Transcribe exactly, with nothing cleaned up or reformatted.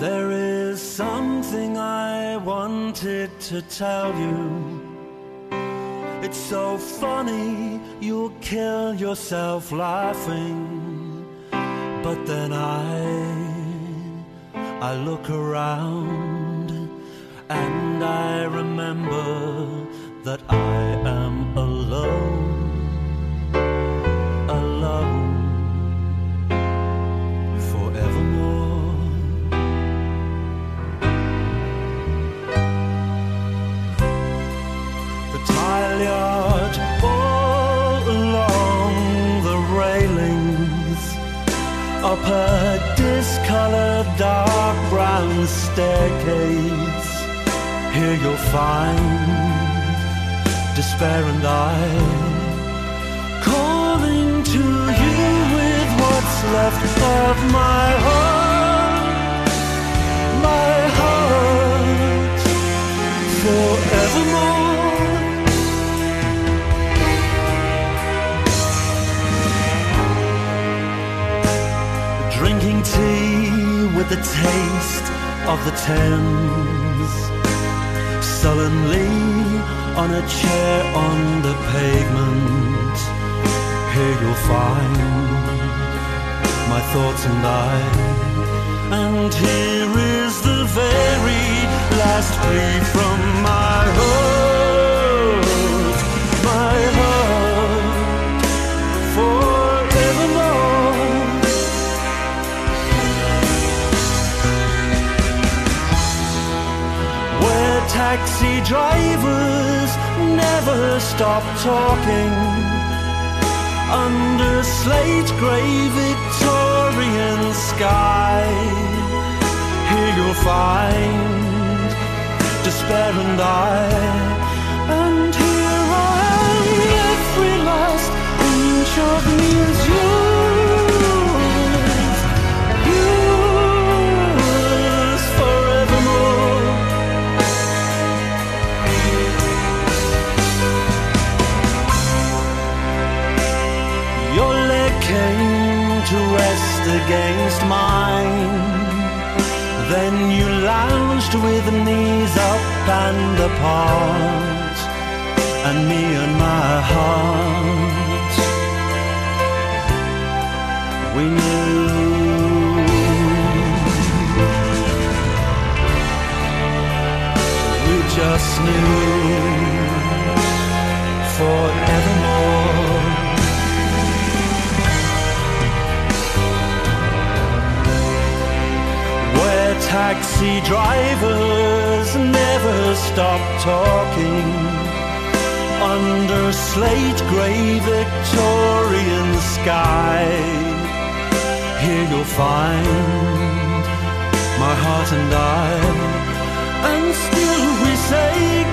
There is something I wanted to tell you. It's so funny, you'll kill yourself laughing. But then I, I look around and I remember that I am alone, alone, forevermore. The tile yard all along the railings, up a discolored dark brown staircase. Here you'll find despair and I calling to you with what's left of my heart, my heart, forevermore. Drinking tea with the taste of the Thames, sullenly on a chair on the pavement. Here you'll find my thoughts and I, and here is the very last plea from my heart, my heart, forevermore. Where taxi drivers never stop talking, under slate grey Victorian sky. Here you'll find despair and I, and here I am, every last inch of me is yours, yours forevermore. Your leg came to rest against mine, then you lounged with knees up and apart, and me and my heart, we knew. We just knew forevermore. Taxi drivers never stop talking, under slate grey Victorian sky. Here you'll find my heart and I, and still we say